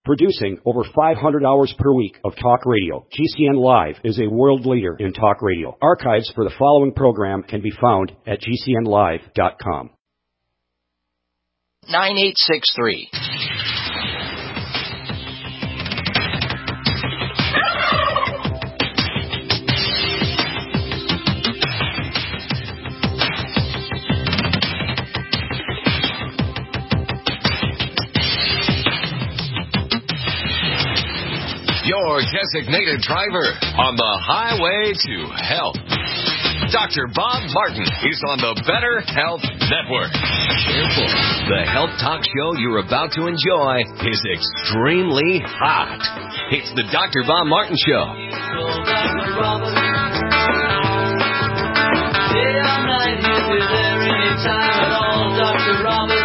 Producing over 500 hours per week of talk radio, GCN Live is a world leader in talk radio. Archives for the following program can be found at gcnlive.com. 9863. Your designated driver on the highway to health. Dr. Bob Martin is on the Better Health Network. Careful. The health talk show you're about to enjoy is extremely hot. It's the Dr. Bob Martin Show. Dr. Robert.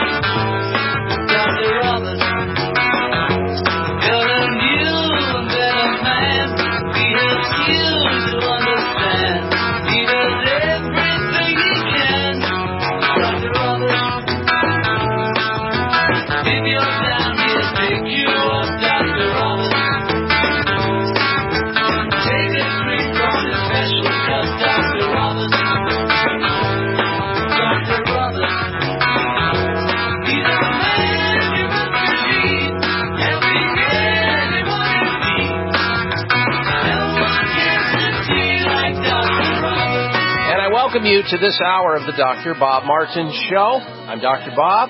Welcome you to this hour of the Dr. Bob Martin Show. I'm Dr. Bob,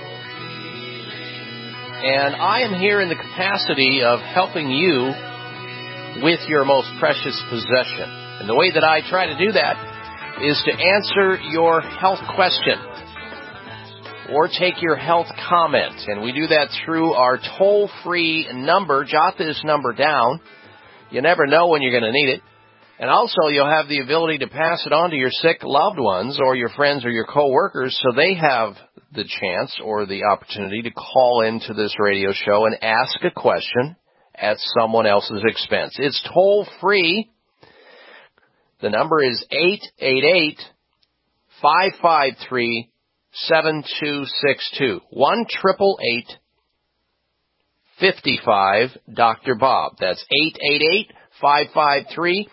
and I am here in the capacity of helping you with your most precious possession. And the way that I try to do that is to answer your health question or take your health comment. And we do that through our toll-free number. Jot this number down. You never know when you're going to need it. And also, you'll have the ability to pass it on to your sick loved ones or your friends or your coworkers so they have the chance or the opportunity to call into this radio show and ask a question at someone else's expense. It's toll-free. The number is 888-553-7262. 1-888-55 Dr. Bob. That's 888-553-7262.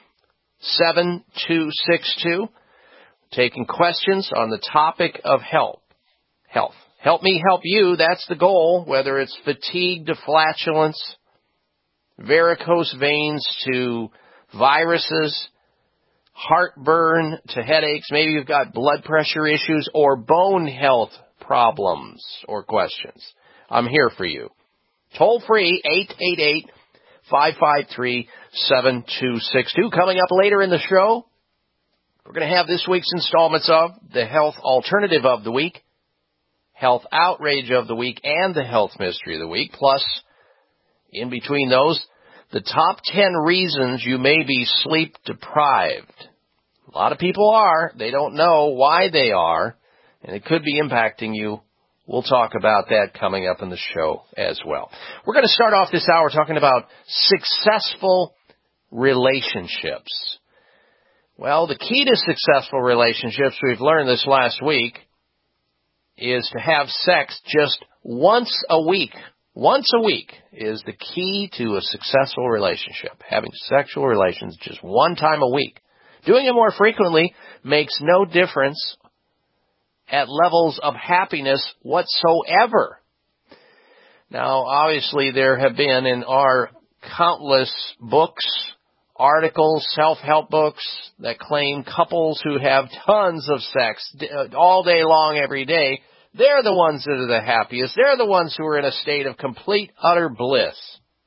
7262, taking questions on the topic of health. Help me help you, that's the goal, whether it's fatigue to flatulence, varicose veins to viruses, heartburn to headaches, maybe you've got blood pressure issues or bone health problems or questions. I'm here for you. Toll free, 888-553-7262. Coming up later in the show, we're going to have this week's installments of the Health Alternative of the Week, Health Outrage of the Week, and the Health Mystery of the Week. Plus, in between those, the top 10 reasons you may be sleep deprived. A lot of people are. They don't know why they are, and it could be impacting you. We'll talk about that coming up in the show as well. We're going to start off this hour talking about successful relationships. Well, the key to successful relationships, we've learned this last week, is to have sex just once a week. Once a week is the key to a successful relationship. Having sexual relations just one time a week. Doing it more frequently makes no difference at levels of happiness whatsoever. Now, obviously, there have been in our countless books, articles, self-help books that claim couples who have tons of sex all day long, every day, they're the ones that are the happiest. They're the ones who are in a state of complete, utter bliss.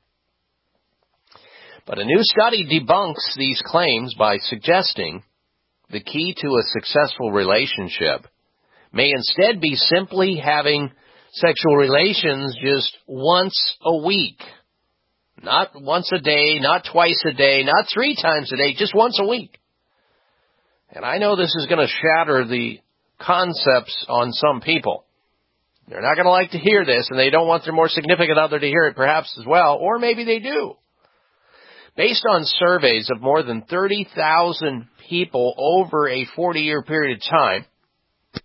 But a new study debunks these claims by suggesting the key to a successful relationship may instead be simply having sexual relations just once a week. Not once a day, not twice a day, not 3 times a day, just once a week. And I know this is going to shatter the concepts on some people. They're not going to like to hear this, and they don't want their more significant other to hear it perhaps as well, or maybe they do. Based on surveys of more than 30,000 people over a 40-year period of time,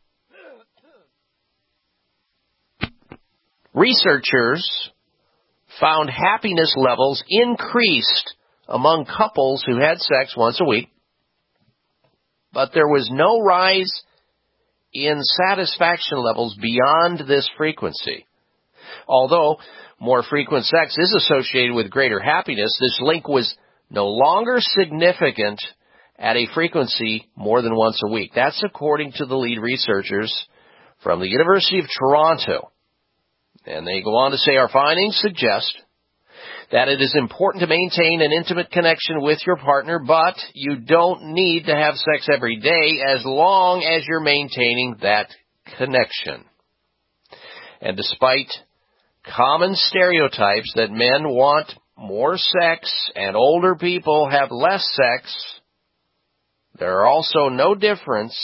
researchers found happiness levels increased among couples who had sex once a week, but there was no rise in satisfaction levels beyond this frequency. Although more frequent sex is associated with greater happiness, this link was no longer significant at a frequency more than once a week. That's according to the lead researchers from the University of Toronto. And they go on to say, our findings suggest that it is important to maintain an intimate connection with your partner, but you don't need to have sex every day as long as you're maintaining that connection. And despite common stereotypes that men want more sex and older people have less sex, there are also no difference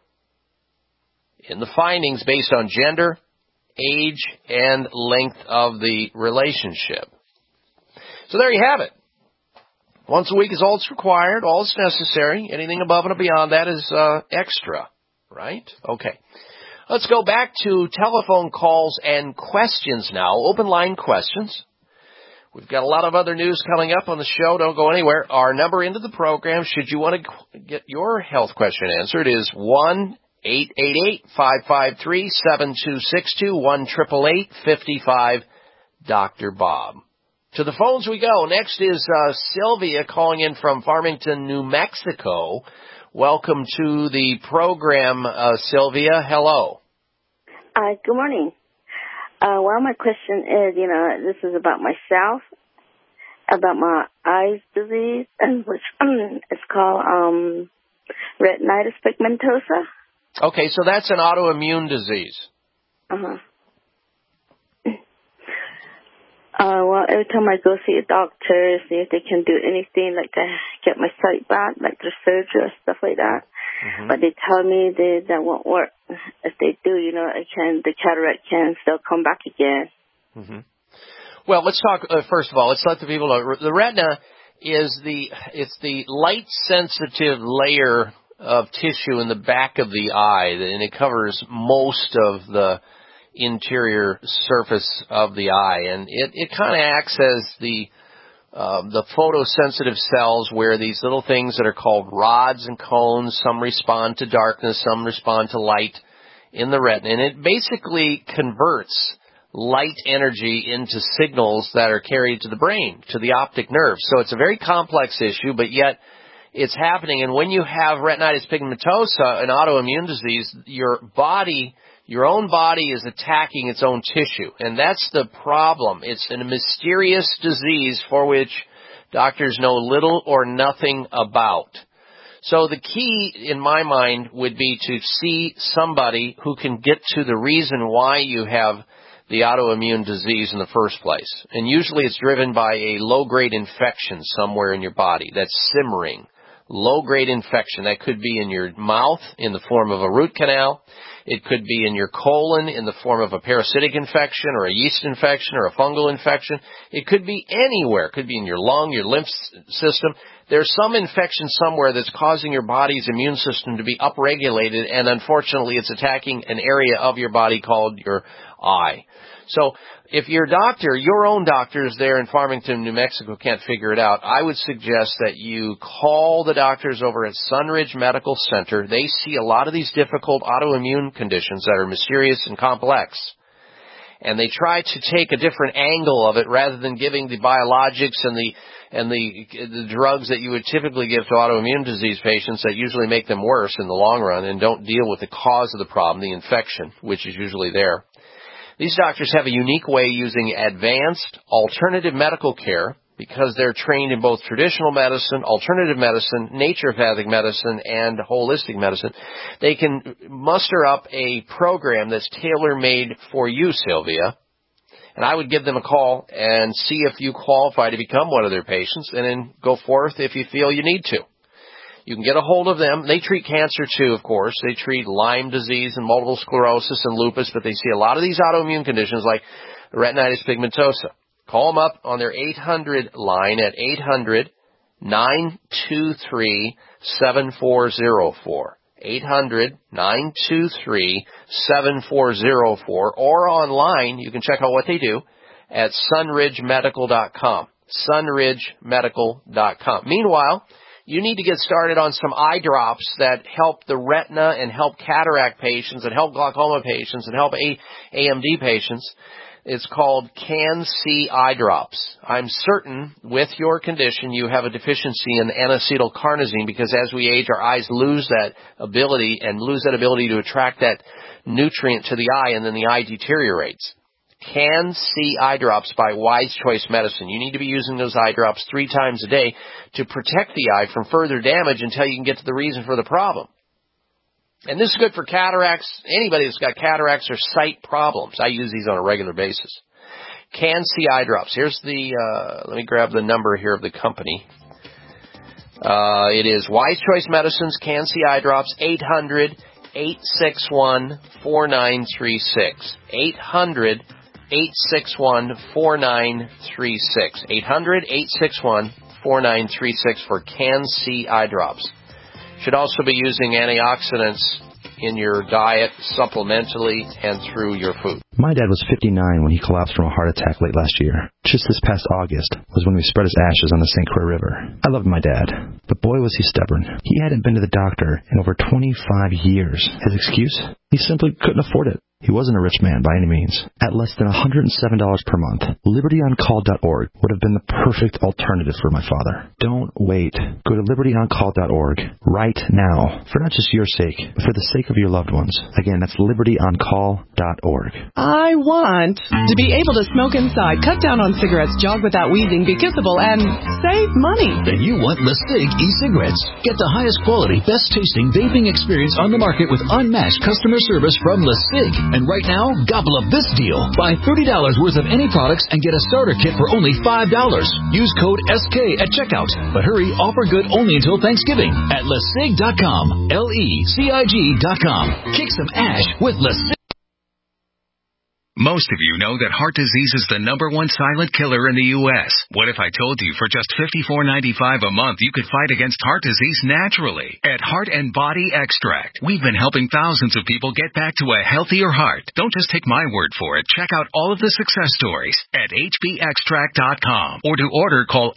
in the findings based on gender, age, and length of the relationship. So there you have it. Once a week is all that's required, all that's necessary. Anything above and beyond that is extra, right? Okay. Let's go back to telephone calls and questions now, open line questions. We've got a lot of other news coming up on the show. Don't go anywhere. Our number into the program, should you want to get your health question answered, is 1-888-553-7262, 1-888-55 Dr. Bob. To the phones we go. Next is Sylvia calling in from Farmington, New Mexico. Welcome to the program, Sylvia. Hello. Good morning. Well, my question is, this is about myself, about my eyes disease, which it's called retinitis pigmentosa. Okay, so that's an autoimmune disease. Uh-huh. Well, every time I go see a doctor, see if they can do anything like to get my sight back, like the surgery or stuff like that. Mm-hmm. But they tell me that won't work. If they do, the cataract can still come back again. Mm-hmm. Well, let's talk, first of all, let's let the people know. The retina is the light-sensitive layer of tissue in the back of the eye, and it covers most of the interior surface of the eye, and it kind of acts as the photosensitive cells, where these little things that are called rods and cones, some respond to darkness, some respond to light in the retina, and it basically converts light energy into signals that are carried to the brain, to the optic nerve. So it's a very complex issue, but yet it's happening. And when you have retinitis pigmentosa, an autoimmune disease, your own body is attacking its own tissue, and that's the problem. It's a mysterious disease for which doctors know little or nothing about. So the key, in my mind, would be to see somebody who can get to the reason why you have the autoimmune disease in the first place. And usually it's driven by a low-grade infection somewhere in your body that's simmering. Low-grade infection. That could be in your mouth in the form of a root canal. It could be in your colon in the form of a parasitic infection or a yeast infection or a fungal infection. It could be anywhere. It could be in your lung, your lymph system. There's some infection somewhere that's causing your body's immune system to be upregulated, and unfortunately it's attacking an area of your body called your eye. So if your doctor, your own doctors there in Farmington, New Mexico, can't figure it out, I would suggest that you call the doctors over at Sunridge Medical Center. They see a lot of these difficult autoimmune conditions that are mysterious and complex. And they try to take a different angle of it rather than giving the biologics and the drugs that you would typically give to autoimmune disease patients that usually make them worse in the long run and don't deal with the cause of the problem, the infection, which is usually there. These doctors have a unique way using advanced alternative medical care because they're trained in both traditional medicine, alternative medicine, naturopathic medicine, and holistic medicine. They can muster up a program that's tailor-made for you, Sylvia. And I would give them a call and see if you qualify to become one of their patients, and then go forth if you feel you need to. You can get a hold of them. They treat cancer too, of course. They treat Lyme disease and multiple sclerosis and lupus, but they see a lot of these autoimmune conditions like retinitis pigmentosa. Call them up on their 800 line at 800-923-7404. 800-923-7404. Or online, you can check out what they do at sunridgemedical.com. sunridgemedical.com. Meanwhile, you need to get started on some eye drops that help the retina and help cataract patients and help glaucoma patients and help AMD patients. It's called Can-C eye drops. I'm certain with your condition you have a deficiency in N-acetylcarnosine because as we age, our eyes lose that ability to attract that nutrient to the eye, and then the eye deteriorates. Can-C eye drops by Wise Choice Medicine. You need to be using those eye drops 3 times a day to protect the eye from further damage until you can get to the reason for the problem. And this is good for cataracts, anybody that's got cataracts or sight problems. I use these on a regular basis. Can-C eye drops. Here's the, let me grab the number here of the company. It is Wise Choice Medicine's Can-C eye drops, 800-861-4936. 800-861-4936. 800-861-4936 for Can-C eye drops. Should also be using antioxidants in your diet, supplementally, and through your food. My dad was 59 when he collapsed from a heart attack late last year. Just this past August was when we spread his ashes on the St. Croix River. I loved my dad, but boy was he stubborn. He hadn't been to the doctor in over 25 years. His excuse? He simply couldn't afford it. He wasn't a rich man by any means. At less than $107 per month, LibertyOnCall.org would have been the perfect alternative for my father. Don't wait. Go to LibertyOnCall.org right now, for not just your sake, but for the sake of your loved ones. Again, that's LibertyOnCall.org. I want to be able to smoke inside, cut down on cigarettes, jog without wheezing, be kissable, and save money. Then you want LeSig e-cigarettes. Get the highest quality, best tasting vaping experience on the market with unmatched customer service from LeSig. And right now, gobble up this deal. Buy $30 worth of any products and get a starter kit for only $5. Use code SK at checkout. But hurry, offer good only until Thanksgiving at LeSig.com. LeCig.com. Kick some ash with LeSig. Most of you know that heart disease is the #1 silent killer in the U.S. What if I told you for just $54.95 a month you could fight against heart disease naturally? At Heart and Body Extract, we've been helping thousands of people get back to a healthier heart. Don't just take my word for it. Check out all of the success stories at hbextract.com. Or to order, call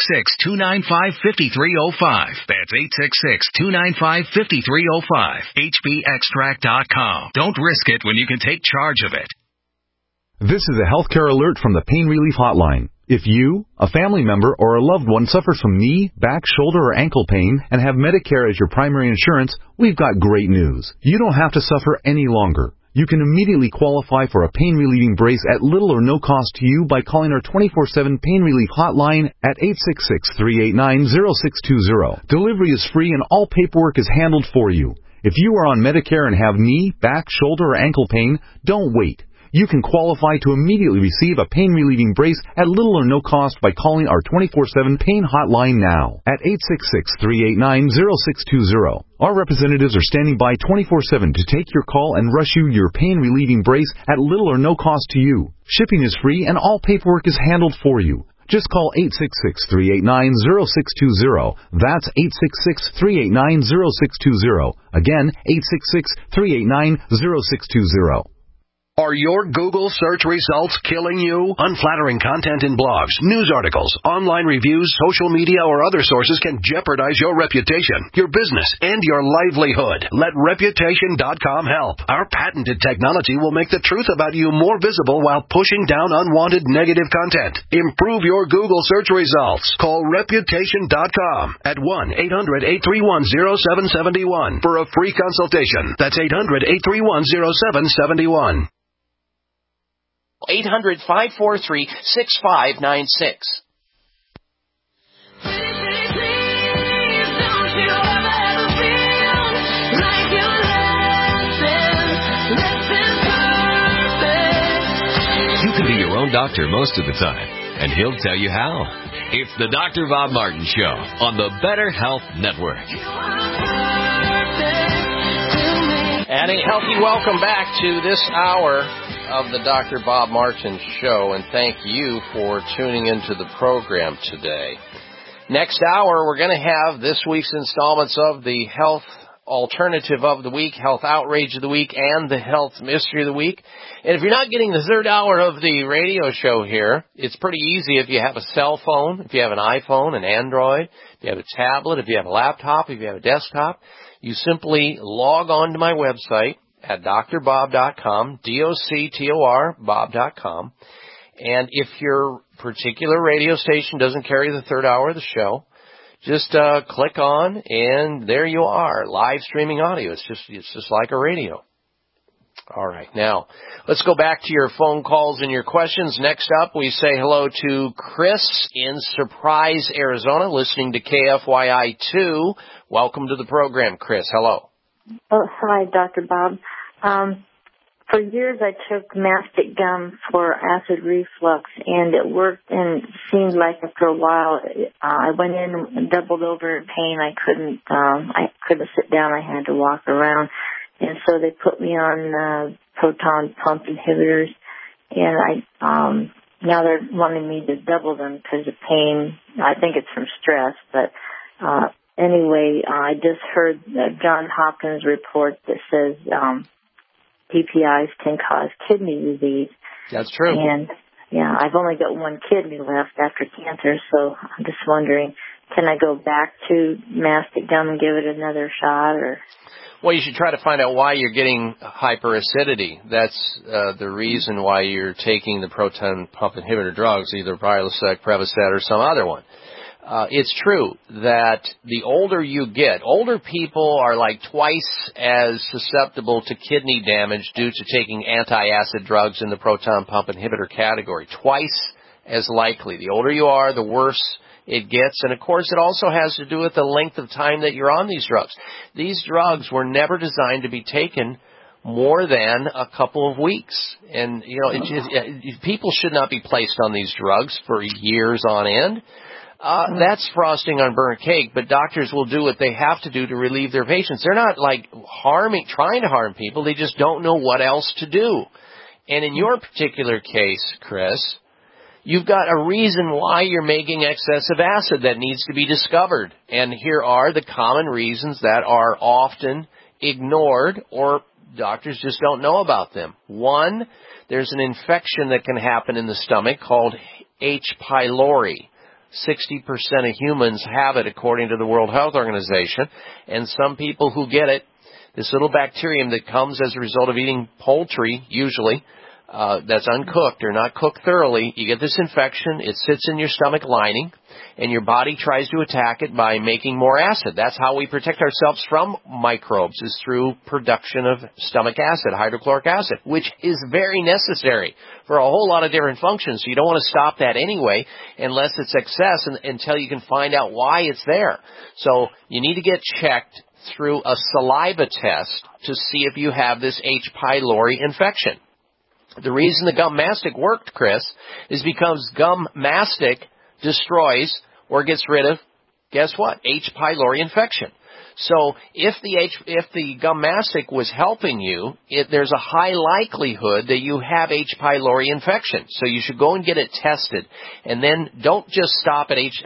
866-295-5305. That's 866-295-5305. hbextract.com. Don't risk it when you can take charge of it. This is a healthcare alert from the Pain Relief Hotline. If you, a family member, or a loved one suffers from knee, back, shoulder, or ankle pain and have Medicare as your primary insurance, we've got great news. You don't have to suffer any longer. You can immediately qualify for a pain-relieving brace at little or no cost to you by calling our 24/7 Pain Relief Hotline at 866-389-0620. Delivery is free and all paperwork is handled for you. If you are on Medicare and have knee, back, shoulder, or ankle pain, don't wait. You can qualify to immediately receive a pain-relieving brace at little or no cost by calling our 24/7 Pain Hotline now at 866-389-0620. Our representatives are standing by 24/7 to take your call and rush you your pain-relieving brace at little or no cost to you. Shipping is free and all paperwork is handled for you. Just call 866-389-0620. That's 866-389-0620. Again, 866-389-0620. Are your Google search results killing you? Unflattering content in blogs, news articles, online reviews, social media, or other sources can jeopardize your reputation, your business, and your livelihood. Let Reputation.com help. Our patented technology will make the truth about you more visible while pushing down unwanted negative content. Improve your Google search results. Call Reputation.com at 1-800-831-0771 for a free consultation. That's 800-831-0771. 800-543-6596. You can be your own doctor most of the time, and he'll tell you how. It's the Dr. Bob Martin Show on the Better Health Network. And a healthy welcome back to this hour of the Dr. Bob Martin Show, and thank you for tuning into the program today. Next hour, we're going to have this week's installments of the Health alternative of the week, health outrage of the week, and the health mystery of the week. And if you're not getting the third hour of the radio show here, it's pretty easy if you have a cell phone, if you have an iPhone, an Android, if you have a tablet, if you have a laptop, if you have a desktop. You simply log on to my website at drbob.com, DOCTOR, Bob.com. And if your particular radio station doesn't carry the third hour of the show, just click on, and there you are, live streaming audio. It's just like a radio. All right, now let's go back to your phone calls and your questions. Next up, we say hello to Chris in Surprise, Arizona, listening to KFYI 2. Welcome to the program, Chris. Hello. Oh, hi, Dr. Bob. For years, I took mastic gum for acid reflux, and it worked, and it seemed like after a while, I went in and doubled over in pain. I couldn't sit down. I had to walk around. And so they put me on proton pump inhibitors, and now they're wanting me to double them because of pain. I think it's from stress, but anyway, I just heard John Hopkins report that says PPIs can cause kidney disease. That's true. And, yeah, I've only got one kidney left after cancer, so I'm just wondering, can I go back to mastic gum and give it another shot? Or? Well, you should try to find out why you're getting hyperacidity. That's the reason why you're taking the proton pump inhibitor drugs, either Prilosec, Prevacid, or some other one. It's true that the older you get, older people are like twice as susceptible to kidney damage due to taking anti-acid drugs in the proton pump inhibitor category. Twice as likely. The older you are, the worse it gets. And, of course, it also has to do with the length of time that you're on these drugs. These drugs were never designed to be taken more than a couple of weeks. And, you know, people should not be placed on these drugs for years on end. That's frosting on burnt cake, but doctors will do what they have to do to relieve their patients. They're not like trying to harm people. They just don't know what else to do. And in your particular case, Chris, you've got a reason why you're making excessive acid that needs to be discovered. And here are the common reasons that are often ignored or doctors just don't know about them. One, there's an infection that can happen in the stomach called H. pylori. 60% of humans have it, according to the World Health Organization. And some people who get it, this little bacterium that comes as a result of eating poultry, usually, that's uncooked or not cooked thoroughly, you get this infection, it sits in your stomach lining, and your body tries to attack it by making more acid. That's how we protect ourselves from microbes, is through production of stomach acid, hydrochloric acid, which is very necessary for a whole lot of different functions. So you don't want to stop that anyway unless it's excess until you can find out why it's there. So you need to get checked through a saliva test to see if you have this H. pylori infection. The reason the gum mastic worked, Chris, is because gum mastic destroys or gets rid of, guess what? H. pylori infection. So if the gum mastic was helping you, there's a high likelihood that you have H. pylori infection. So you should go and get it tested, and then don't just stop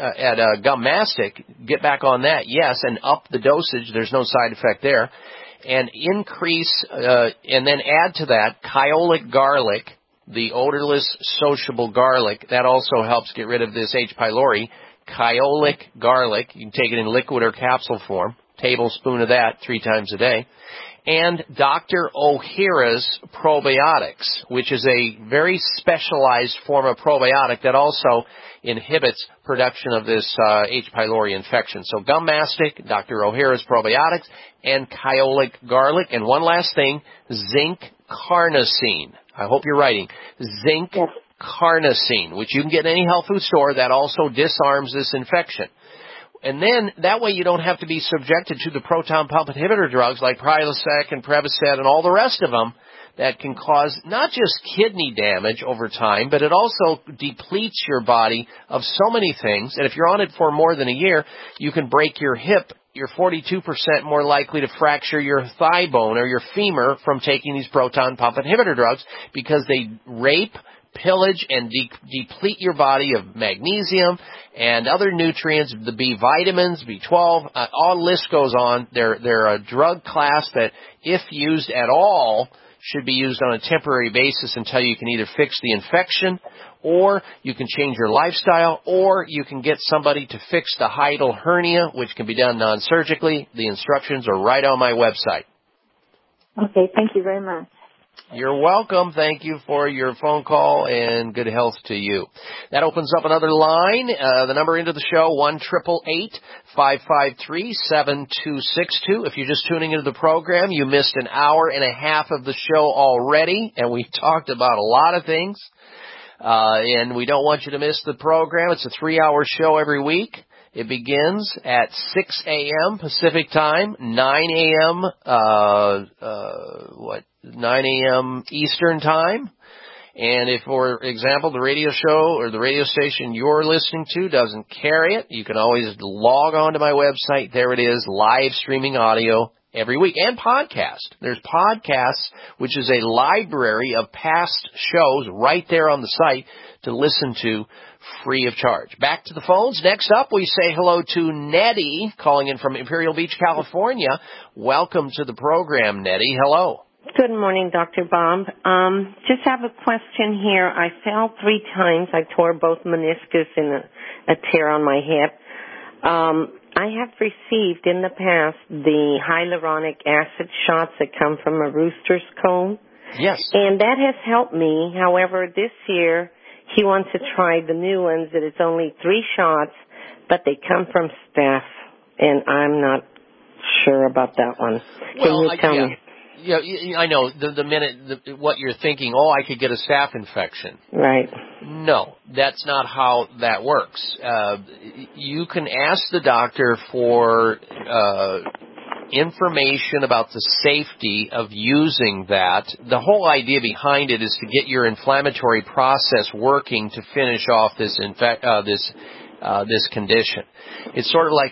at gum mastic. Get back on that, yes, and up the dosage. There's no side effect there. And increase, and then add to that Kyolic garlic, the odorless, sociable garlic. That also helps get rid of this H. pylori. Kyolic garlic, you can take it in liquid or capsule form, tablespoon of that 3 times a day. And Dr. Ohhira's probiotics, which is a very specialized form of probiotic that also inhibits production of this H. pylori infection. So gum mastic, Dr. Ohhira's probiotics, and Kyolic garlic. And one last thing, zinc carnosine. I hope you're writing. Zinc carnosine, which you can get in any health food store, that also disarms this infection. And then that way you don't have to be subjected to the proton pump inhibitor drugs like Prilosec and Prevacid and all the rest of them that can cause not just kidney damage over time, but it also depletes your body of so many things. And if you're on it for more than a year, you can break your hip. You're 42% more likely to fracture your thigh bone or your femur from taking these proton pump inhibitor drugs because they rape, pillage and deplete your body of magnesium and other nutrients, the B vitamins, B12, all list goes on. They're a drug class that, if used at all, should be used on a temporary basis until you can either fix the infection, or you can change your lifestyle, or you can get somebody to fix the hiatal hernia, which can be done non-surgically. The instructions are right on my website. Okay, thank you very much. You're welcome. Thank you for your phone call, and good health to you. That opens up another line. The number into the show, 1-888-553-7262. If you're just tuning into the program, you missed an hour and a half of the show already, and we talked about a lot of things. And we don't want you to miss the program. It's a 3-hour show every week. It begins at 6 a.m. Pacific time, 9 a.m. 9 a.m. Eastern time. And if, for example, the radio show or the radio station you're listening to doesn't carry it, you can always log on to my website. There it is, live streaming audio every week, and podcast. There's podcasts, which is a library of past shows right there on the site to listen to free of charge. Back to the phones. Next up, we say hello to Nettie, calling in from Imperial Beach, California. Welcome to the program, Nettie. Hello. Good morning, Dr. Bob. Just have a question here. I fell 3 times. I tore both meniscus and a tear on my hip. I have received in the past the hyaluronic acid shots that come from a rooster's comb. Yes. And that has helped me. However, this year he wants to try the new ones that it's only 3 shots, but they come from Staph, and I'm not sure about that one. Can you tell me? Yeah, I know. The minute what you're thinking, I could get a staph infection. Right. No, that's not how that works. You can ask the doctor for information about the safety of using that. The whole idea behind it is to get your inflammatory process working to finish off this this condition. It's sort of like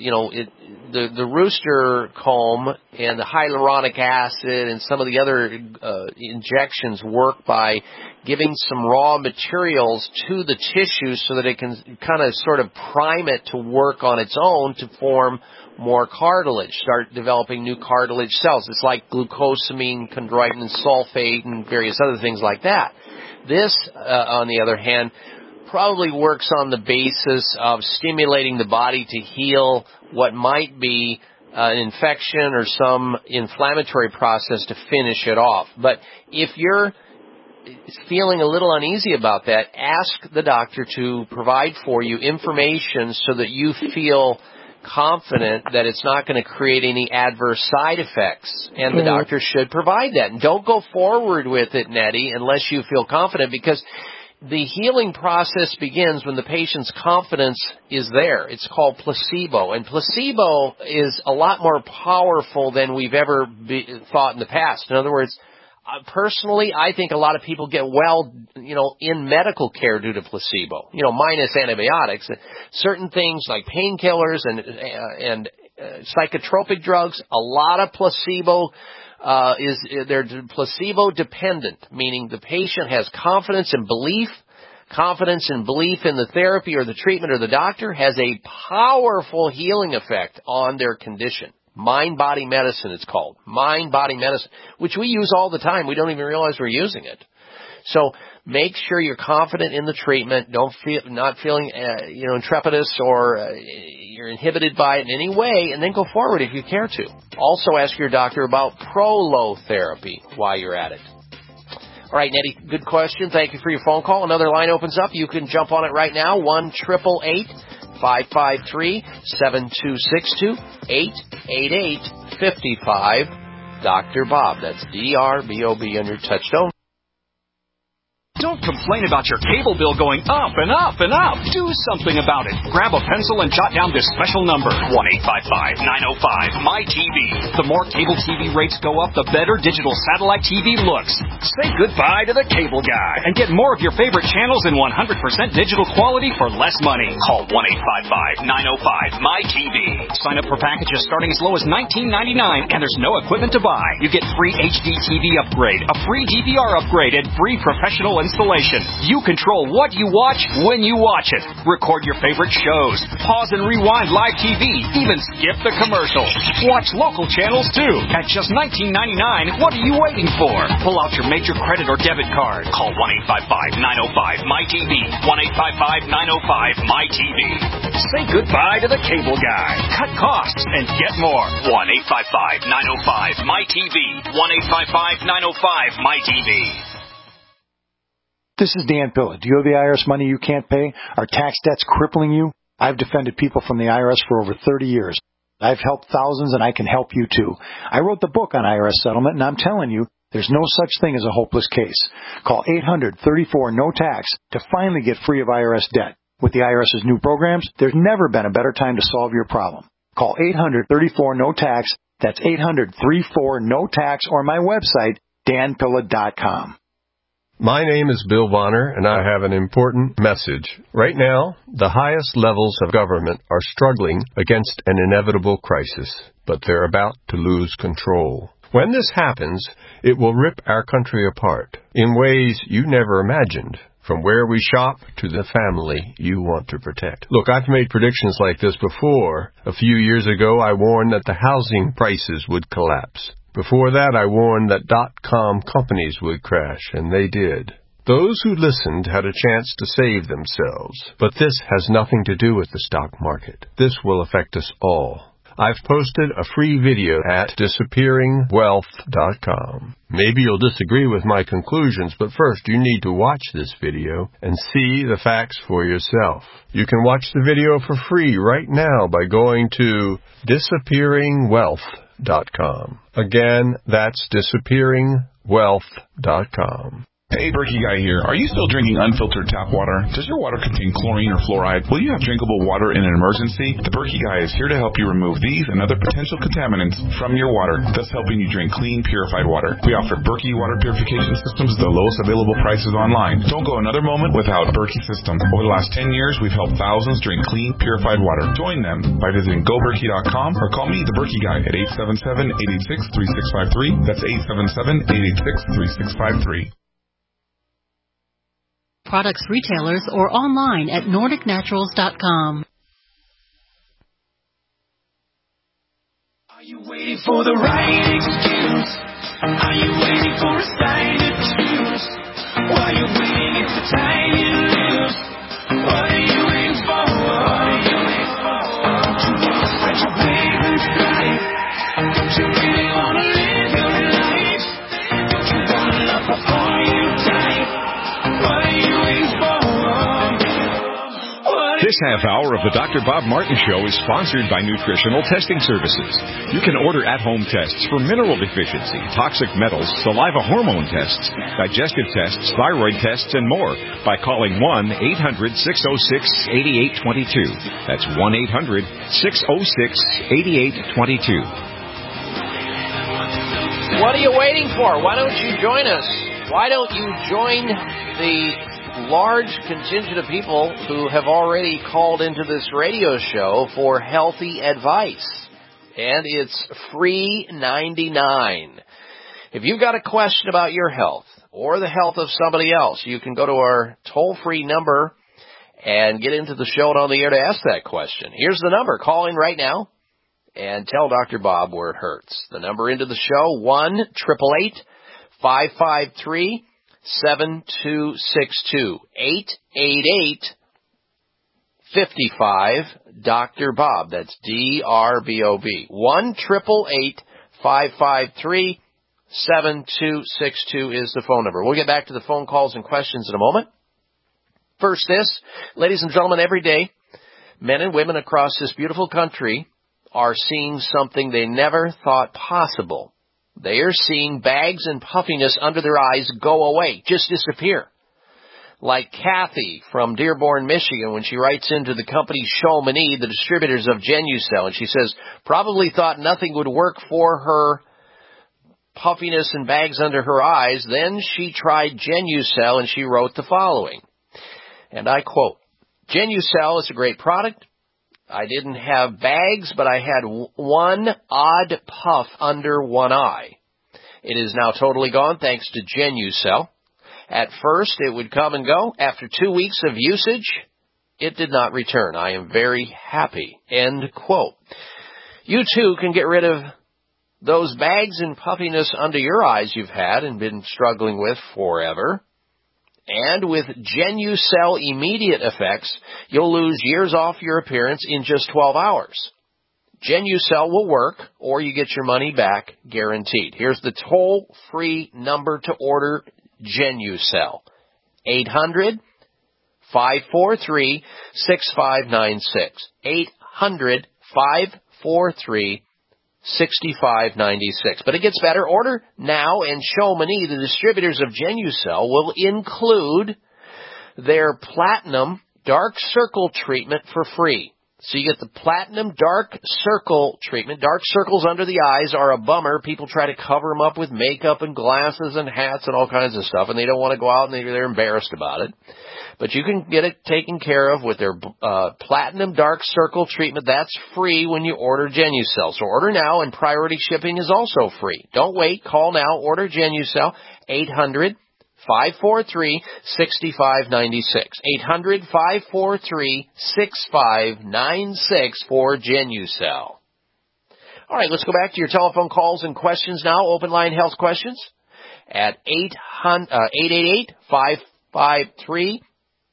the rooster comb and the hyaluronic acid and some of the other injections work by giving some raw materials to the tissue so that it can kind of sort of prime it to work on its own to form more cartilage, start developing new cartilage cells. It's like glucosamine, chondroitin, sulfate, and various other things like that. This, on the other hand, probably works on the basis of stimulating the body to heal what might be an infection or some inflammatory process to finish it off. But if you're feeling a little uneasy about that, ask the doctor to provide for you information so that you feel confident that it's not going to create any adverse side effects, and the doctor should provide that. And don't go forward with it, Nettie, unless you feel confident, because the healing process begins when the patient's confidence is there. It's called placebo, and placebo is a lot more powerful than we've ever thought in the past. In other words, personally, I think a lot of people get well, in medical care due to placebo, minus antibiotics. Certain things like painkillers and psychotropic drugs, a lot of placebo they're placebo dependent, meaning the patient has confidence and belief in the therapy or the treatment or the doctor has a powerful healing effect on their condition. Mind-body medicine, it's called. Mind-body medicine, which we use all the time. We don't even realize we're using it. So make sure you're confident in the treatment. Not feeling, intrepidous or you're inhibited by it in any way, and then go forward if you care to. Also ask your doctor about prolotherapy while you're at it. All right, Nettie, good question. Thank you for your phone call. Another line opens up. You can jump on it right now, 1-888-553-7262, 888-55 Dr. Bob. That's DRBOB on your touchtone. Don't complain about your cable bill going up and up and up. Do something about it. Grab a pencil and jot down this special number, 1-855-905-MyTV. The more cable TV rates go up, the better digital satellite TV looks. Say goodbye to the cable guy and get more of your favorite channels in 100% digital quality for less money. Call 1-855-905-MyTV. Sign up for packages starting as low as $19.99, and there's no equipment to buy. You get free HD TV upgrade, a free DVR upgrade, and free professional installation. You control what you watch when you watch it. Record your favorite shows. Pause and rewind live TV. Even skip the commercials. Watch local channels too. At just $19.99, what are you waiting for? Pull out your major credit or debit card. Call 1-855-905-MyTV. 1-855-905-MyTV. Say goodbye to the cable guy. Cut costs and get more. 1-855-905-MyTV. 1-855-905-MyTV. This is Dan Pilla. Do you owe the IRS money you can't pay? Are tax debts crippling you? I've defended people from the IRS for over 30 years. I've helped thousands, and I can help you too. I wrote the book on IRS settlement, and I'm telling you, there's no such thing as a hopeless case. Call 800-34-NO-TAX to finally get free of IRS debt. With the IRS's new programs, there's never been a better time to solve your problem. Call 800-34-NO-TAX. That's 800-34-NO-TAX, or my website, danpilla.com. My name is Bill Bonner, and I have an important message. Right now, the highest levels of government are struggling against an inevitable crisis, but they're about to lose control. When this happens, it will rip our country apart in ways you never imagined, from where we shop to the family you want to protect. Look, I've made predictions like this before. A few years ago, I warned that the housing prices would collapse. Before that, I warned that .com companies would crash, and they did. Those who listened had a chance to save themselves. But this has nothing to do with the stock market. This will affect us all. I've posted a free video at disappearingwealth.com. Maybe you'll disagree with my conclusions, but first you need to watch this video and see the facts for yourself. You can watch the video for free right now by going to disappearingwealth.com. Again, that's disappearingwealth.com. Hey, Berkey Guy here. Are you still drinking unfiltered tap water? Does your water contain chlorine or fluoride? Will you have drinkable water in an emergency? The Berkey Guy is here to help you remove these and other potential contaminants from your water, thus helping you drink clean, purified water. We offer Berkey water purification systems at the lowest available prices online. Don't go another moment without Berkey system. Over the last 10 years, we've helped thousands drink clean, purified water. Join them by visiting goberkey.com or call me, the Berkey Guy, at 877-886-3653. That's 877-886-3653. Products retailers or online at NordicNaturals.com. Are you waiting for the right excuse? Are you waiting for a sign to choose? While you're waiting, it's the time you lose. What are you waiting for? Don't you want to spread your wings and fly? Don't you really want to live your life? Don't you want to love before you die? What are you waiting for? This half hour of the Dr. Bob Martin Show is sponsored by Nutritional Testing Services. You can order at-home tests for mineral deficiency, toxic metals, saliva hormone tests, digestive tests, thyroid tests, and more by calling 1-800-606-8822. That's 1-800-606-8822. What are you waiting for? Why don't you join us? Why don't you join the large contingent of people who have already called into this radio show for healthy advice? And it's free 99. If you've got a question about your health or the health of somebody else, you can go to our toll-free number and get into the show and on the air to ask that question. Here's the number. Call in right now and tell Dr. Bob where it hurts. The number into the show, 1-888-553-7262. 888-55 Dr. Bob. That's D-R-B-O-B. 1-888-553-7262 is the phone number. We'll get back to the phone calls and questions in a moment. First this, ladies and gentlemen, every day, men and women across this beautiful country are seeing something they never thought possible. They are seeing bags and puffiness under their eyes go away, just disappear. Like Kathy from Dearborn, Michigan, when she writes into the company Chamonix, the distributors of Genucel, and she says, probably thought nothing would work for her puffiness and bags under her eyes. Then she tried Genucel, and she wrote the following, and I quote, "Genucel is a great product. I didn't have bags, but I had one odd puff under one eye. It is now totally gone thanks to Genucel. At first, it would come and go. After 2 weeks of usage, it did not return. I am very happy." End quote. You, too, can get rid of those bags and puffiness under your eyes you've had and been struggling with forever. And with Genucel immediate effects, you'll lose years off your appearance in just 12 hours. Genucel will work, or you get your money back guaranteed. Here's the toll-free number to order Genucel. 800-543-6596. 800-543-6596. But it gets better. Order now, and Chamonix, the distributors of Genucel, will include their Platinum Dark Circle treatment for free. So you get the Platinum Dark Circle treatment. Dark circles under the eyes are a bummer. People try to cover them up with makeup and glasses and hats and all kinds of stuff, and they don't want to go out, and they're embarrassed about it. But you can get it taken care of with their Platinum Dark Circle treatment. That's free when you order Genucel. So order now, and priority shipping is also free. Don't wait. Call now. Order Genucel. 800-543-6596. 800-543-6596 for Genucel. All right, let's go back to your telephone calls and questions now. Open line health questions at 888-553-7262,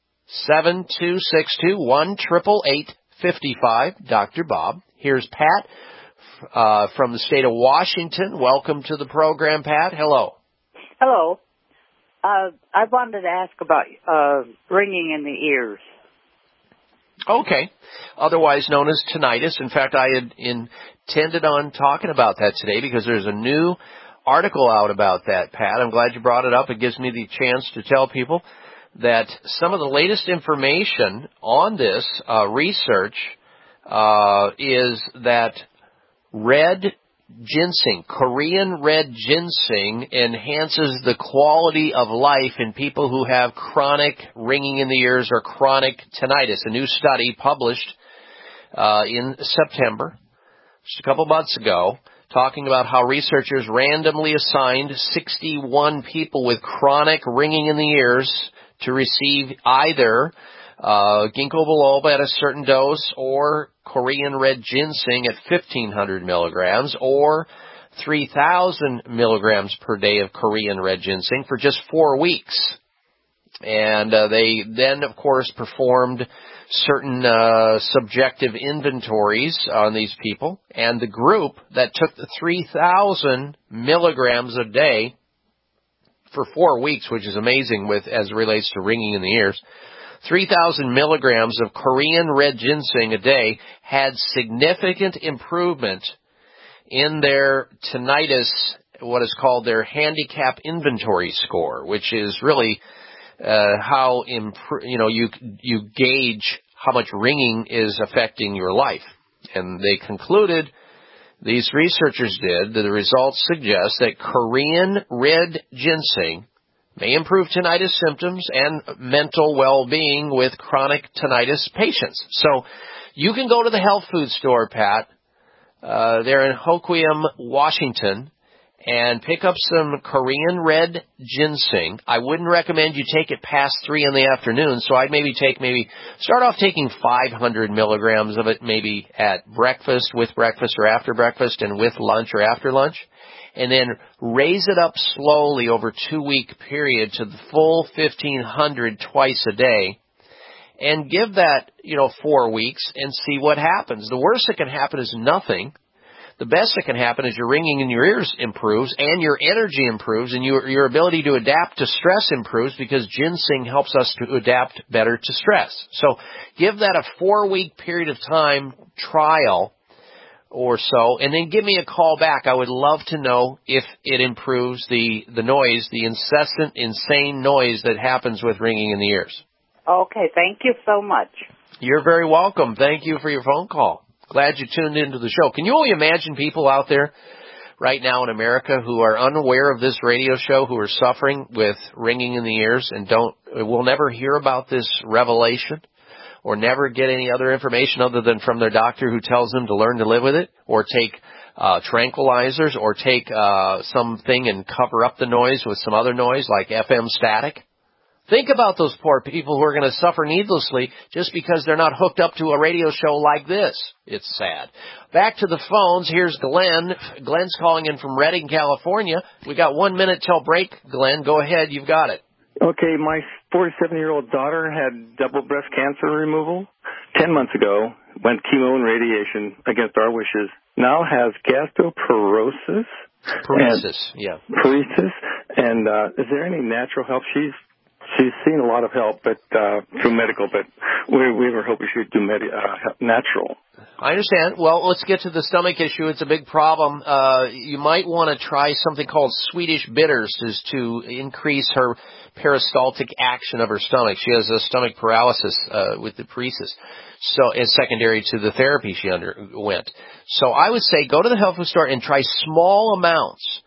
1-888-55. Dr. Bob. Here's Pat from the state of Washington. Welcome to the program, Pat. Hello. Hello. I wanted to ask about ringing in the ears. Okay. Otherwise known as tinnitus. In fact, I had intended on talking about that today because there's a new article out about that, Pat. I'm glad you brought it up. It gives me the chance to tell people that some of the latest information on this research is that red ginseng, Korean red ginseng, enhances the quality of life in people who have chronic ringing in the ears or chronic tinnitus. A new study published in September, just a couple months ago, talking about how researchers randomly assigned 61 people with chronic ringing in the ears to receive either ginkgo biloba at a certain dose or Korean red ginseng at 1,500 milligrams or 3,000 milligrams per day of Korean red ginseng for just 4 weeks. And they then, of course, performed certain subjective inventories on these people. And the group that took the 3,000 milligrams a day for 4 weeks, which is amazing as it relates to ringing in the ears, 3,000 milligrams of Korean red ginseng a day had significant improvement in their tinnitus, what is called their handicap inventory score, which is really how you gauge how much ringing is affecting your life. And they concluded, these researchers did, that the results suggest that Korean red ginseng may improve tinnitus symptoms and mental well-being with chronic tinnitus patients. So you can go to the health food store, Pat. They're in Hoquiam, Washington, and pick up some Korean red ginseng. I wouldn't recommend you take it past 3 in the afternoon, so I'd start off taking 500 milligrams of it maybe at breakfast, with breakfast or after breakfast, and with lunch or after lunch. And then raise it up slowly over a 2-week period to the full 1,500 twice a day. And give that, 4 weeks and see what happens. The worst that can happen is nothing. The best that can happen is your ringing in your ears improves and your energy improves and your ability to adapt to stress improves because ginseng helps us to adapt better to stress. So give that a 4-week period of time trial or so, and then give me a call back. I would love to know if it improves the noise, the incessant, insane noise that happens with ringing in the ears. Okay, thank you so much. You're very welcome. Thank you for your phone call. Glad you tuned into the show. Can you only imagine people out there right now in America who are unaware of this radio show, who are suffering with ringing in the ears and will never hear about this revelation or never get any other information other than from their doctor who tells them to learn to live with it or take tranquilizers or take something and cover up the noise with some other noise like FM static. Think about those poor people who are going to suffer needlessly just because they're not hooked up to a radio show like this. It's sad. Back to the phones. Here's Glenn. Glenn's calling in from Redding, California. We got 1 minute till break. Glenn, go ahead. You've got it. Okay, my 47-year-old daughter had double breast cancer removal 10 months ago, went chemo and radiation against our wishes, now has gastroparesis. Paresis, yeah. Paresis. And is there any natural help? She's seen a lot of help, but through medical, but we were hoping she would do natural. I understand. Well, let's get to the stomach issue. It's a big problem. You might want to try something called Swedish bitters to increase her peristaltic action of her stomach. She has a stomach paralysis with the paresis, so it's secondary to the therapy she underwent. So I would say go to the health food store and try small amounts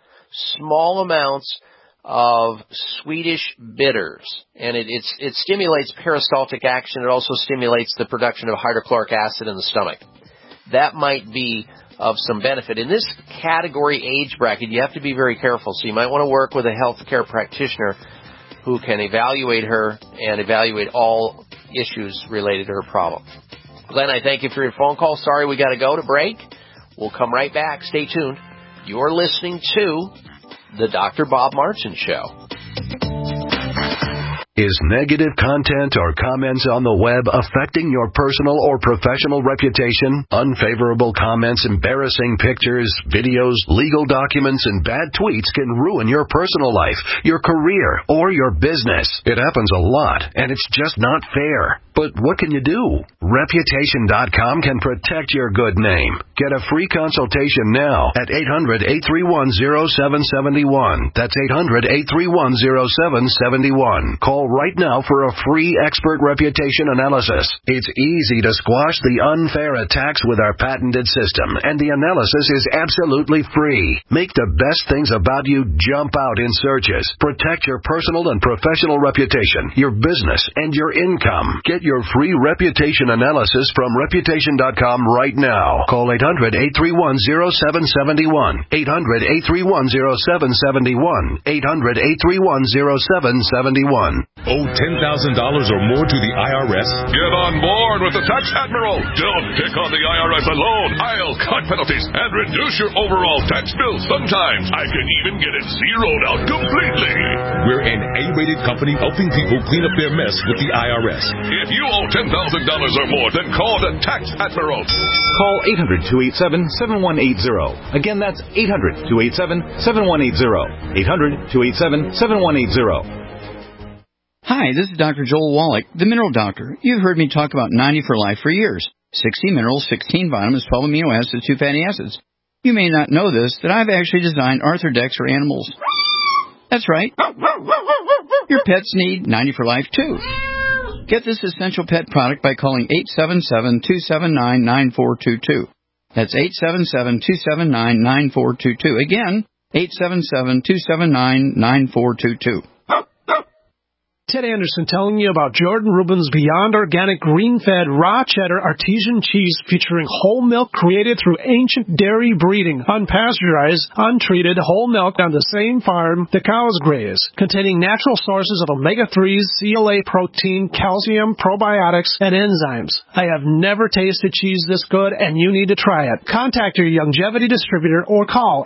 of Swedish bitters, and it stimulates peristaltic action. It also stimulates the production of hydrochloric acid in the stomach. That might be of some benefit. In this category age bracket, you have to be very careful, so you might want to work with a healthcare practitioner who can evaluate her and evaluate all issues related to her problem. Glenn, I thank you for your phone call. Sorry we got to go to break. We'll come right back. Stay tuned. You're listening to The Dr. Bob Martin Show. Is negative content or comments on the web affecting your personal or professional reputation? Unfavorable comments, embarrassing pictures, videos, legal documents, and bad tweets can ruin your personal life, your career, or your business. It happens a lot, and it's just not fair. But what can you do? Reputation.com can protect your good name. Get a free consultation now at 800-831-0771. That's 800-831-0771. Call right now for a free expert reputation analysis. It's easy to squash the unfair attacks with our patented system, and the analysis is absolutely free. Make the best things about you jump out in searches. Protect your personal and professional reputation, your business, and your income. Get your free reputation analysis from Reputation.com right now. Call 800-831-0771. 800-831-0771. 800-831-0771. Owe $10,000 or more to the IRS? Get on board with the Tax Admiral. Don't pick on the IRS alone. I'll cut penalties and reduce your overall tax bill. Sometimes I can even get it zeroed out completely. We're an A-rated company helping people clean up their mess with the IRS. If you owe $10,000 or more, then call the Tax Admiral. Call 800-287-7180. Again, that's 800-287-7180. 800-287-7180. Hi, this is Dr. Joel Wallach, the Mineral Doctor. You've heard me talk about 90 for Life for years. 60 minerals, 16 vitamins, 12 amino acids, 2 fatty acids. You may not know this, that I've actually designed Arthrodex for animals. That's right. Your pets need 90 for Life, too. Get this essential pet product by calling 877-279-9422. That's 877-279-9422. Again, 877-279-9422. Ted Anderson telling you about Jordan Rubin's Beyond Organic Green-Fed Raw Cheddar Artesian Cheese featuring whole milk created through ancient dairy breeding, unpasteurized, untreated whole milk on the same farm the cows graze, containing natural sources of omega-3s, CLA protein, calcium, probiotics, and enzymes. I have never tasted cheese this good, and you need to try it. Contact your Longevity distributor or call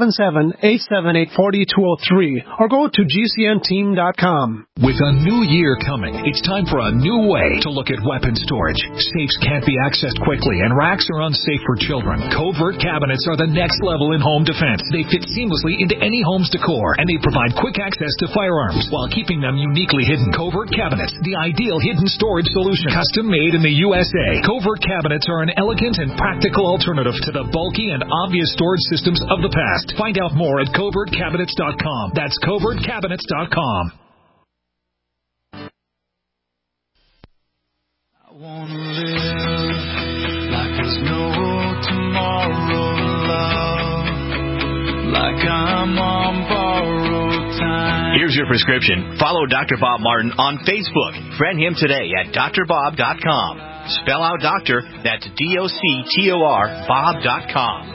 877-878-4203 or go to GCNteam.com. With a new year coming, it's time for a new way to look at weapon storage. Safes can't be accessed quickly, and racks are unsafe for children. Covert cabinets are the next level in home defense. They fit seamlessly into any home's decor, and they provide quick access to firearms while keeping them uniquely hidden. Covert cabinets, the ideal hidden storage solution. Custom made in the USA. Covert cabinets are an elegant and practical alternative to the bulky and obvious storage systems of the past. Find out more at covertcabinets.com. That's covertcabinets.com. Wanna live like there's no tomorrow, love. your prescription, follow Dr. Bob Martin on Facebook. Friend him today at drbob.com. Spell out doctor, that's DOCTOR, Bob.com.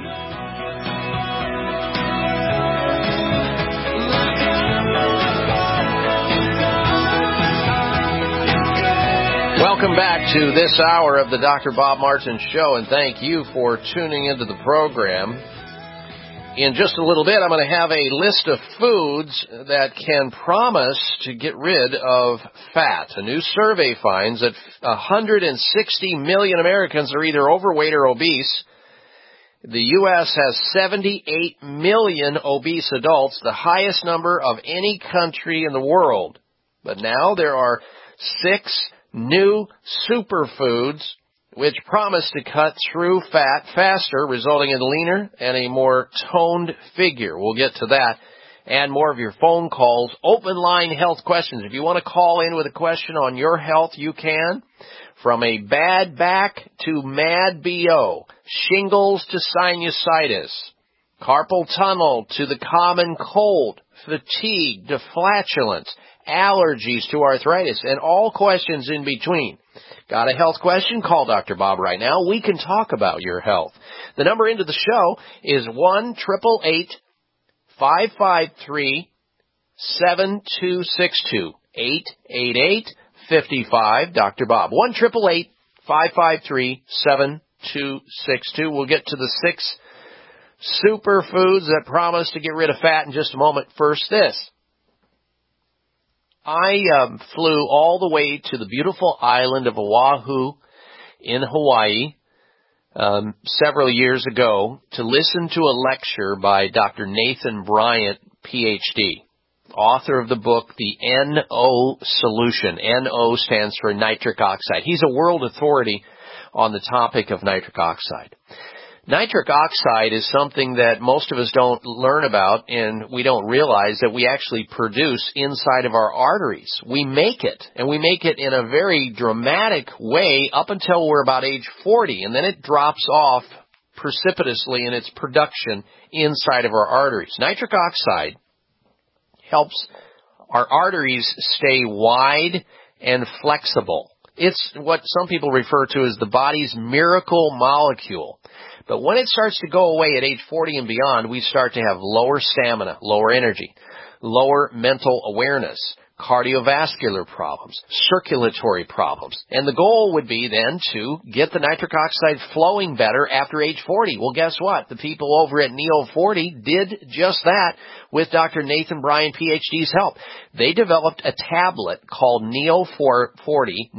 Welcome back to this hour of the Dr. Bob Martin Show, and thank you for tuning into the program. In just a little bit, I'm going to have a list of foods that can promise to get rid of fat. A new survey finds that 160 million Americans are either overweight or obese. The U.S. has 78 million obese adults, the highest number of any country in the world. But now there are 6 new superfoods which promise to cut through fat faster, resulting in a leaner and a more toned figure. We'll get to that and more of your phone calls. Open line health questions. If you want to call in with a question on your health, you can. From a bad back to mad BO, shingles to sinusitis, carpal tunnel to the common cold, fatigue to flatulence, allergies to arthritis, and all questions in between. Got a health question? Call Dr. Bob right now. We can talk about your health. The number into the show is 1-888-553-7262. 888-55 Dr. Bob. 1-888-553-7262. We'll get to the 6 superfoods that promise to get rid of fat in just a moment. First, this. I flew all the way to the beautiful island of Oahu in Hawaii several years ago to listen to a lecture by Dr. Nathan Bryant, Ph.D., author of the book, The NO Solution. NO stands for nitric oxide. He's a world authority on the topic of nitric oxide. Nitric oxide is something that most of us don't learn about, and we don't realize that we actually produce inside of our arteries. We make it, and we make it in a very dramatic way up until we're about age 40, and then it drops off precipitously in its production inside of our arteries. Nitric oxide helps our arteries stay wide and flexible. It's what some people refer to as the body's miracle molecule. But when it starts to go away at age 40 and beyond, we start to have lower stamina, lower energy, lower mental awareness, cardiovascular problems, circulatory problems. And the goal would be then to get the nitric oxide flowing better after age 40. Well, guess what? The people over at Neo40 did just that with Dr. Nathan Bryan, PhD's help. They developed a tablet called Neo40,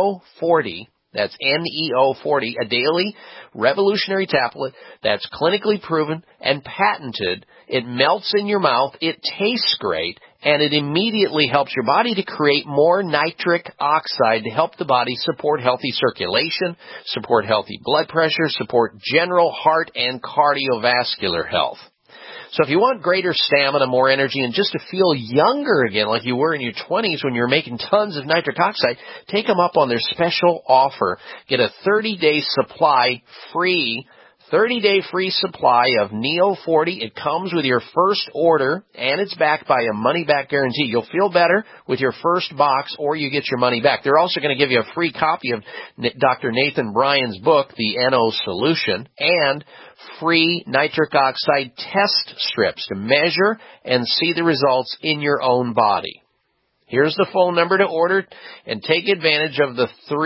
that's NEO40, a daily revolutionary tablet that's clinically proven and patented. It melts in your mouth, it tastes great, and it immediately helps your body to create more nitric oxide to help the body support healthy circulation, support healthy blood pressure, support general heart and cardiovascular health. So if you want greater stamina, more energy, and just to feel younger again like you were in your 20s when you were making tons of nitric oxide, take them up on their special offer. Get a 30-day supply free. 30-day free supply of Neo40. It comes with your first order, and it's backed by a money-back guarantee. You'll feel better with your first box, or you get your money back. They're also going to give you a free copy of Dr. Nathan Bryan's book, The NO Solution, and free nitric oxide test strips to measure and see the results in your own body. Here's the phone number to order and take advantage of the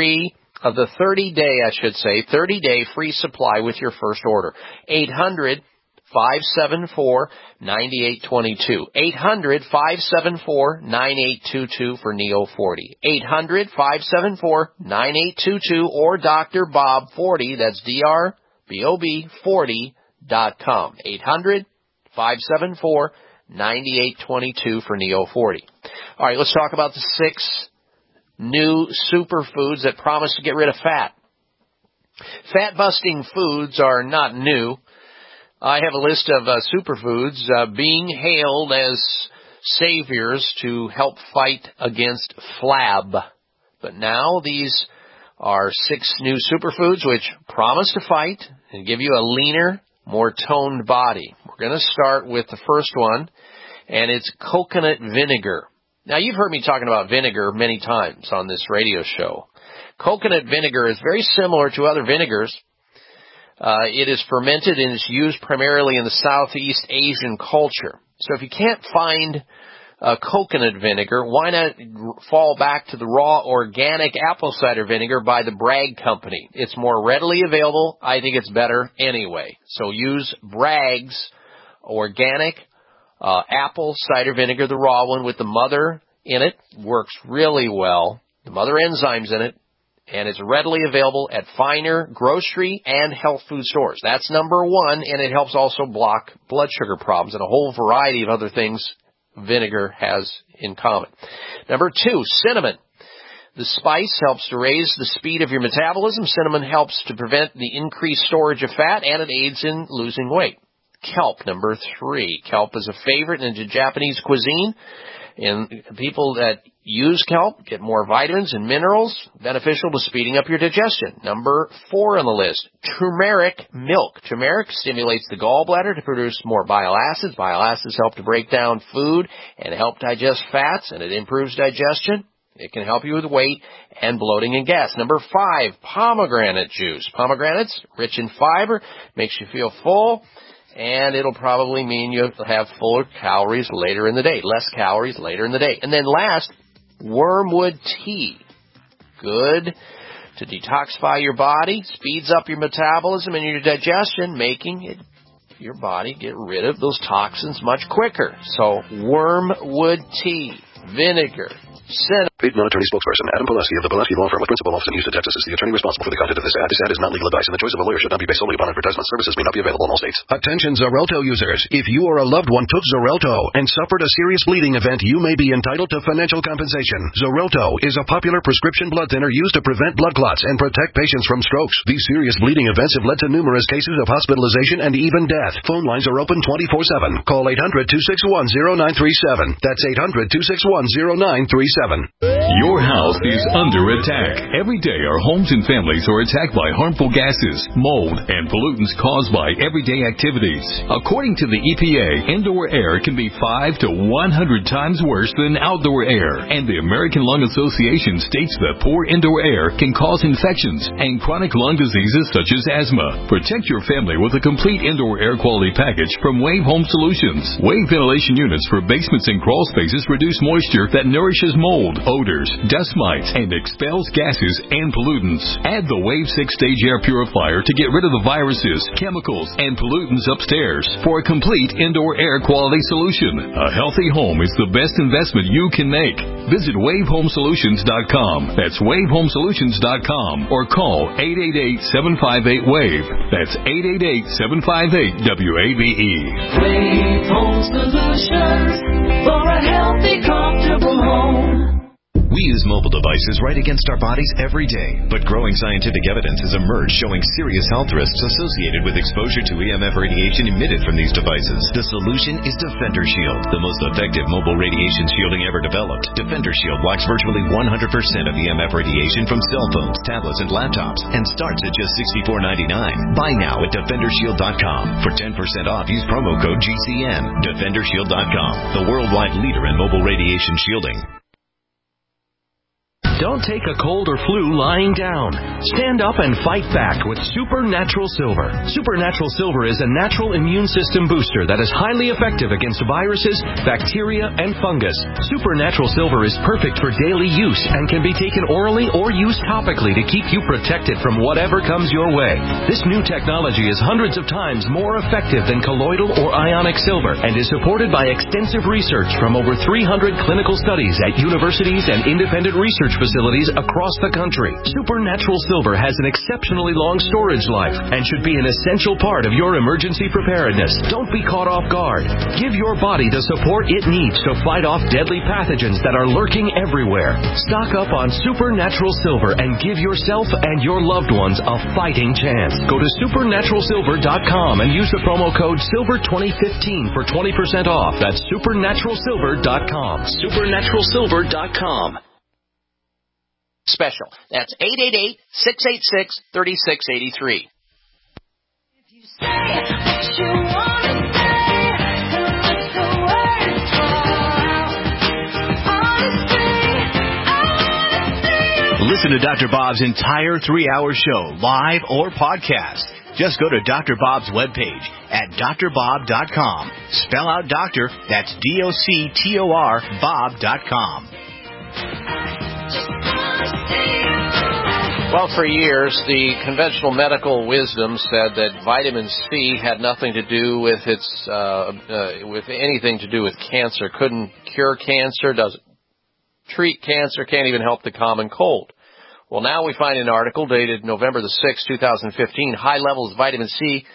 30-day free supply with your first order. 800-574-9822. 800-574-9822 for Neo40. 800-574-9822 or Dr. Bob 40, that's DRBOB40.com. 800-574-9822 for Neo40. All right, let's talk about the 6 new superfoods that promise to get rid of fat. Fat-busting foods are not new. I have a list of superfoods being hailed as saviors to help fight against flab. But now these are 6 new superfoods which promise to fight and give you a leaner, more toned body. We're going to start with the first one, and it's coconut vinegar. Now, you've heard me talking about vinegar many times on this radio show. Coconut vinegar is very similar to other vinegars. It is fermented and is used primarily in the Southeast Asian culture. So if you can't find coconut vinegar, why not fall back to the raw organic apple cider vinegar by the Bragg Company? It's more readily available. I think it's better anyway. So use Bragg's organic apple cider vinegar, the raw one with the mother in it. Works really well. The mother enzymes in it. And it's readily available at finer grocery and health food stores. That's number one, and it helps also block blood sugar problems and a whole variety of other things vinegar has in common. Number two, cinnamon. The spice helps to raise the speed of your metabolism. Cinnamon helps to prevent the increased storage of fat, and it aids in losing weight. Kelp, number three. Kelp is a favorite in the Japanese cuisine. And people that use kelp get more vitamins and minerals, beneficial to speeding up your digestion. Number four on the list, turmeric milk. Turmeric stimulates the gallbladder to produce more bile acids. Bile acids help to break down food and help digest fats, and it improves digestion. It can help you with weight and bloating and gas. Number five, pomegranate juice. Pomegranates, rich in fiber, makes you feel full. And it'll probably mean you'll have fuller calories later in the day, less calories later in the day. And then last, wormwood tea. Good to detoxify your body, speeds up your metabolism and your digestion, making your body get rid of those toxins much quicker. So wormwood tea, vinegar, cinnamon. Paid non-attorney spokesperson Adam Pulaski of the Pulaski Law Firm with principal office in Houston, Texas is the attorney responsible for the content of this ad. This ad is not legal advice, and the choice of a lawyer should not be based solely upon advertisement. Services may not be available in all states. Attention Xarelto users. If you or a loved one took Xarelto and suffered a serious bleeding event, you may be entitled to financial compensation. Xarelto is a popular prescription blood thinner used to prevent blood clots and protect patients from strokes. These serious bleeding events have led to numerous cases of hospitalization and even death. Phone lines are open 24/7. Call 800-261-0937. That's 800-261-0937. Your house is under attack. Every day our homes and families are attacked by harmful gases, mold, and pollutants caused by everyday activities. According to the EPA, indoor air can be 5 to 100 times worse than outdoor air. And the American Lung Association states that poor indoor air can cause infections and chronic lung diseases such as asthma. Protect your family with a complete indoor air quality package from Wave Home Solutions. Wave ventilation units for basements and crawl spaces reduce moisture that nourishes mold, odors, dust mites, and expels gases and pollutants. Add the Wave 6-stage air purifier to get rid of the viruses, chemicals, and pollutants upstairs for a complete indoor air quality solution. A healthy home is the best investment you can make. Visit WaveHomeSolutions.com. That's WaveHomeSolutions.com or call 888-758-WAVE. That's 888-758-WAVE. Wave Home Solutions for a healthy, comfortable home. We use mobile devices right against our bodies every day, but growing scientific evidence has emerged showing serious health risks associated with exposure to EMF radiation emitted from these devices. The solution is Defender Shield, the most effective mobile radiation shielding ever developed. Defender Shield blocks virtually 100% of EMF radiation from cell phones, tablets, and laptops, and starts at just $64.99. Buy now at DefenderShield.com. For 10% off, use promo code GCN. DefenderShield.com, the worldwide leader in mobile radiation shielding. Don't take a cold or flu lying down. Stand up and fight back with Supernatural Silver. Supernatural Silver is a natural immune system booster that is highly effective against viruses, bacteria, and fungus. Supernatural Silver is perfect for daily use and can be taken orally or used topically to keep you protected from whatever comes your way. This new technology is hundreds of times more effective than colloidal or ionic silver and is supported by extensive research from over 300 clinical studies at universities and independent research facilities across the country. Supernatural Silver has an exceptionally long storage life and should be an essential part of your emergency preparedness. Don't be caught off guard. Give your body the support it needs to fight off deadly pathogens that are lurking everywhere. Stock up on Supernatural Silver and give yourself and your loved ones a fighting chance. Go to supernaturalsilver.com and use the promo code SILVER2015 for 20% off. That's supernaturalsilver.com. supernaturalsilver.com. Special. That's 888-686-3683. If you say what you want to say, then let the words Listen to Dr. Bob's entire 3-hour show, live or podcast. Just go to Dr. Bob's webpage at drbob.com. Spell out doctor, that's D-O-C-T-O-R, bob.com. Well, for years, the conventional medical wisdom said that vitamin C had nothing to do with with anything to do with cancer. Couldn't cure cancer, doesn't treat cancer, can't even help the common cold. Well, now we find an article dated November the 6th, 2015. High levels of vitamin C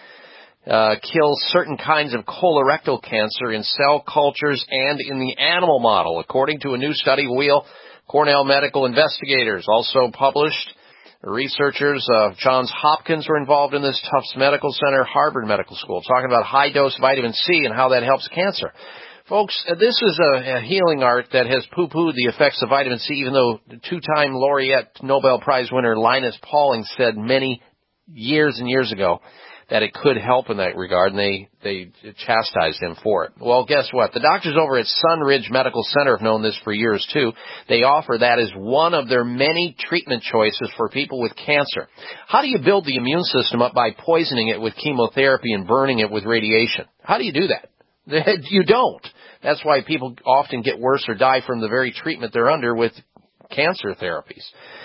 kill certain kinds of colorectal cancer in cell cultures and in the animal model, according to a new study. Cornell medical investigators also published. Researchers of Johns Hopkins were involved in this, Tufts Medical Center, Harvard Medical School, talking about high-dose vitamin C and how that helps cancer. Folks, this is a healing art that has poo-pooed the effects of vitamin C, even though two-time laureate Nobel Prize winner Linus Pauling said many years and years ago that it could help in that regard, and they chastised him for it. Well, guess what? The doctors over at Sunridge Medical Center have known this for years, too. They offer that as one of their many treatment choices for people with cancer. How do you build the immune system up by poisoning it with chemotherapy and burning it with radiation? How do you do that? You don't. That's why people often get worse or die from the very treatment they're under with cancer therapies.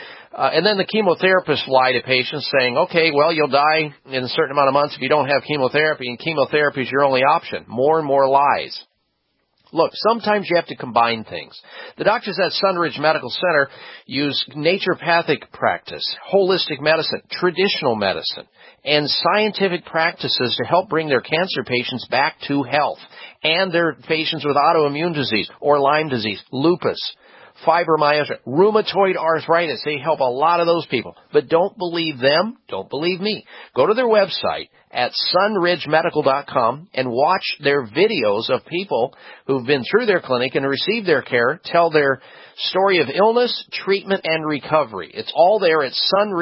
And then the chemotherapists lie to patients saying, okay, well, you'll die in a certain amount of months if you don't have chemotherapy, and chemotherapy is your only option. More and more lies. Look, sometimes you have to combine things. The doctors at Sunridge Medical Center use naturopathic practice, holistic medicine, traditional medicine, and scientific practices to help bring their cancer patients back to health, and their patients with autoimmune disease or Lyme disease, lupus, fibromyalgia, rheumatoid arthritis. They help a lot of those people. But don't believe them. Don't believe me. Go to their website at sunridgemedical.com and watch their videos of people who've been through their clinic and received their care, tell their story of illness, treatment, and recovery. It's all there at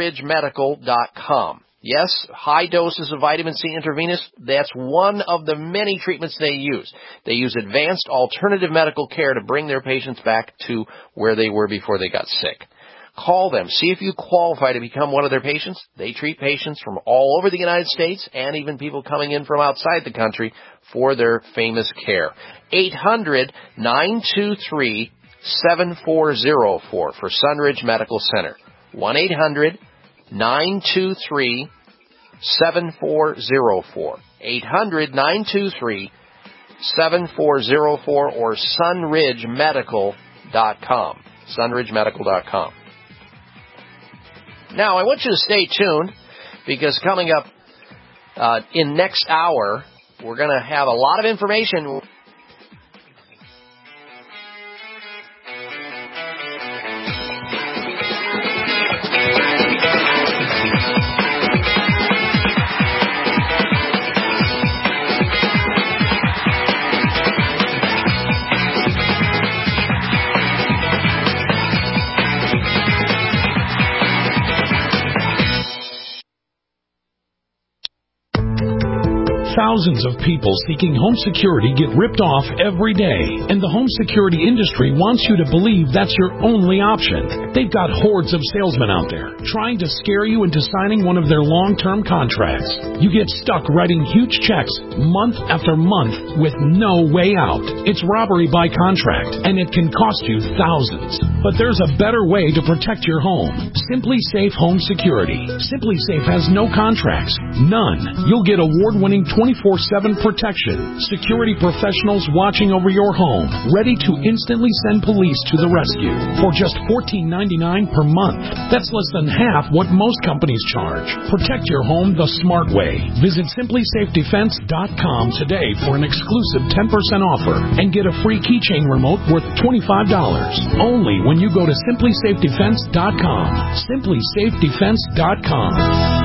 sunridgemedical.com. Yes, high doses of vitamin C intravenous, that's one of the many treatments they use. They use advanced alternative medical care to bring their patients back to where they were before they got sick. Call them. See if you qualify to become one of their patients. They treat patients from all over the United States and even people coming in from outside the country for their famous care. 800-923-7404 for Sunridge Medical Center. 1-800-923-7404. 800-923-7404 or sunridgemedical.com. sunridgemedical.com. Now, I want you to stay tuned because coming up in next hour, we're going to have a lot of information. Thousands of people seeking home security get ripped off every day, and the home security industry wants you to believe that's your only option. They've got hordes of salesmen out there trying to scare you into signing one of their long-term contracts. You get stuck writing huge checks month after month with no way out. It's robbery by contract, and it can cost you thousands. But there's a better way to protect your home. Simply Safe Home Security. Simply Safe has no contracts. None. You'll get award-winning 24/7 protection. Security professionals watching over your home, ready to instantly send police to the rescue for just $14.99 per month. That's less than half what most companies charge. Protect your home the smart way. Visit simplysafedefense.com today for an exclusive 10% offer and get a free keychain remote worth $25. Only when you go to simplysafedefense.com. simplysafedefense.com.